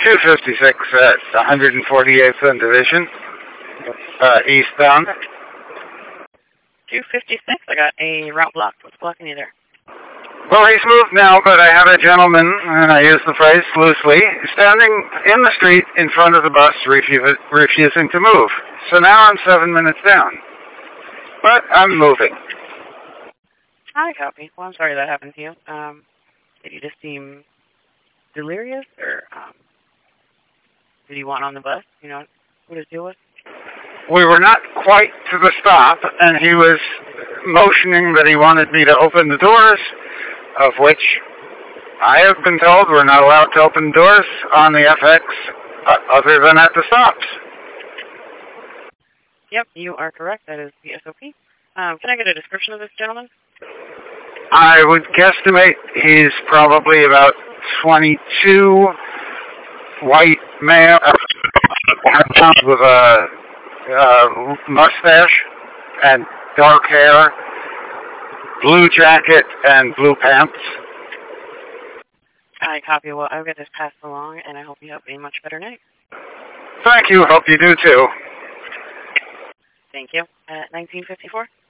256 at 148th and Division, eastbound. 256, I got a route blocked. What's blocking you there? Well, he's moved now, but I have a gentleman, and I use the phrase loosely, standing in the street in front of the bus refusing to move. So now I'm 7 minutes down. But I'm moving. Hi, copy. Well, I'm sorry that happened to you. Did you just seem delirious, or did you want on the bus? You know what his deal was? We were not quite to the stop, and he was motioning that he wanted me to open the doors, of which I have been told we're not allowed to open doors on the FX other than at the stops. Yep, you are correct. That is the SOP. Can I get a description of this gentleman? I would guesstimate he's probably about 22, white male, with a mustache and dark hair, blue jacket and blue pants. I copy. Well, I'll get this passed along, and I hope you have a much better night. Thank you. Hope you do too. Thank you. At 1954?